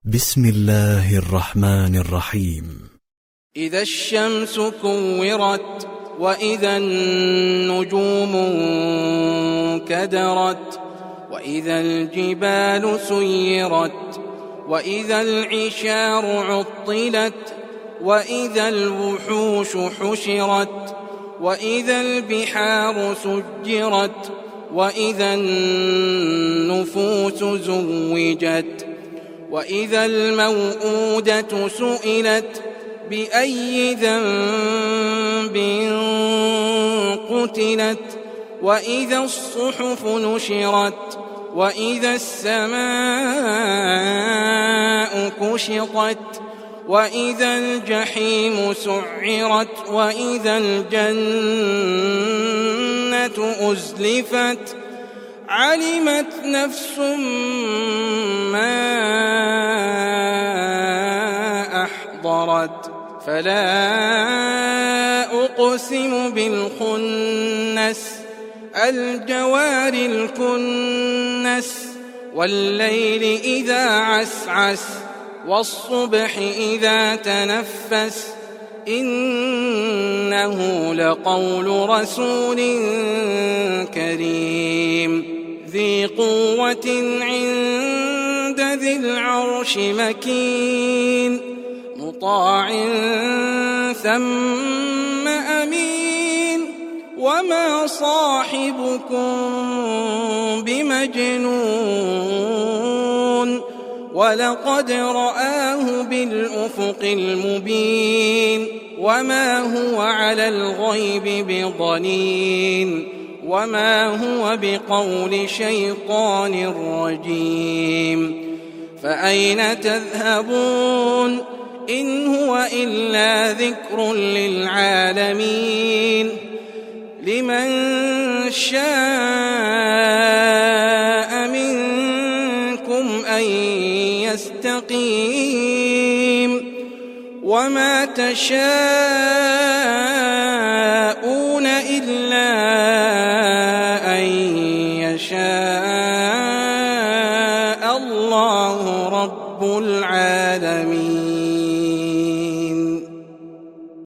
بسم الله الرحمن الرحيم. إذا الشمس كورت وإذا النجوم انكدرت وإذا الجبال سيرت وإذا العشار عطلت وإذا الوحوش حشرت وإذا البحار سجرت وإذا النفوس زوجت وإذا الموءودة سئلت بأي ذنب قتلت وإذا الصحف نشرت وإذا السماء كشطت وإذا الجحيم سعرت وإذا الجنة أزلفت علمت نفس ما أحضرت فلا أقسم بالخنس الجوار الكنس والليل إذا عسعس والصبح إذا تنفس إنه لقول رسول كريم ذي قوة عند ذي العرش مكين مطاع ثم أمين وما صاحبكم بمجنون ولقد رآه بالأفق المبين وما هو على الغيب بضنين وما هو بقول شيطان رجيم فأين تذهبون إن هو إلا ذكر للعالمين لمن شاء منكم أن يستقيم وما تشاءون إلا أن يشاء الله رب العالمين.